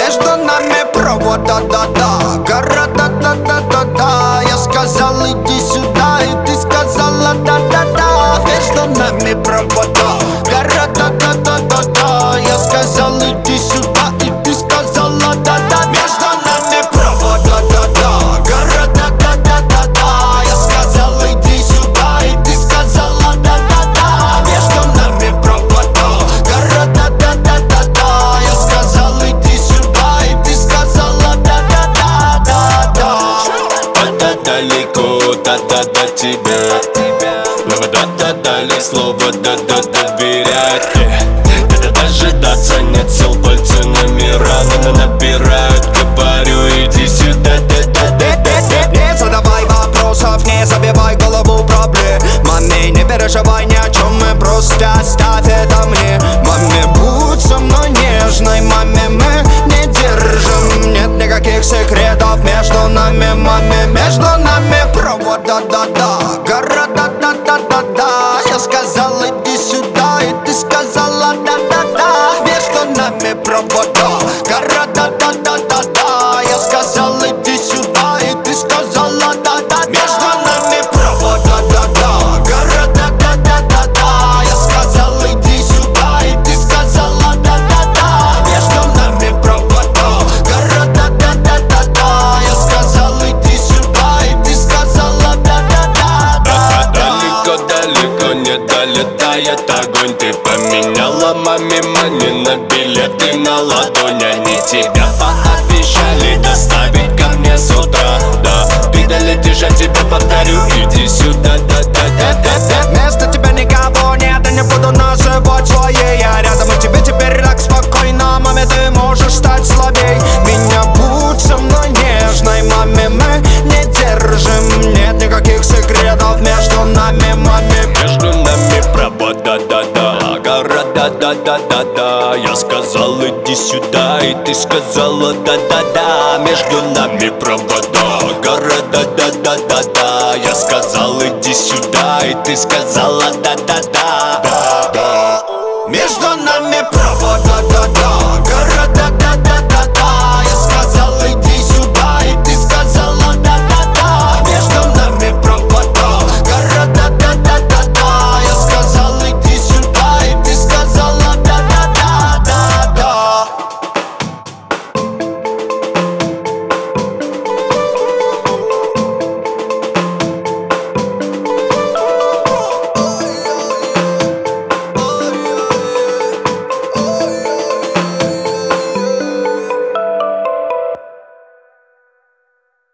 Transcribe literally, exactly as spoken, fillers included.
Между нами провод, да-да-да. Гора, да-да-да-да-да. Я сказал иди сюда, и ты сказала да-да-да. Между нами провод, гора, да-да-да-да-да. Я сказал иди сюда, и ты сказала да-да. Между нами провод, да-да-да. Гора, да-да-да-да-да. Я сказал иди сюда, и ты сказала да-да-да. Между нами провод, гора, да-да-да-да-да. Я сказал иди сюда, и ты сказала да-да-да-да-да. Да-да далеко, да-да до тебя. Но да-да дали слово, да-да доверять. Да-да дожидаться нет сил, пальцы номера на набирают. Говорю, иди сюда, да-да-да-да-да. Не задавай вопросов, не забивай голову проблемами. Не переживай ни о чем, мы просто оставь это мне. Маме, будь со мной нежной, маме, мы не держим. Нет никаких секретов между нами, маме. Между нами провод, да-да-да. Гора, да-да-да-да-да. Я сказал иди сюда, и ты сказала да-да-да. Между нами провод, гора, да-да-да-да-да. Я сказал иди сюда, и ты сказала да-да. Между нами провод, да-да-да. Гора, да-да-да-да-да. Я сказал иди сюда, и ты сказала да-да-да. Между нами провод, гора, да-да-да-да-да. Я сказал иди сюда, и ты сказала да-да-да. Далеко-далеко не долетает огонь. Ты поменяла маме мани на билеты на ладонь. Они тебя пообещали доставить ко мне с утра. Да, ты долетишь, я тебе повторю, иди сюда, да-да-да-да-да. Вместо тебя никого нет, и не буду называть своей. Я рядом, и тебе теперь так спокойно. Маме, ты можешь стать слабей. Меня будь со мной нежной, маме, мы не держим. Нет никаких секретов между нами, маме. Между нами провод, да-да-да. Гора, да-да-да-да-да. Я сказал иди сюда, и ты сказала да-да-да. Между нами провода. Гора, да-да-да-да-да. Я сказал иди сюда, и ты сказала да-да-да. Между нами провод.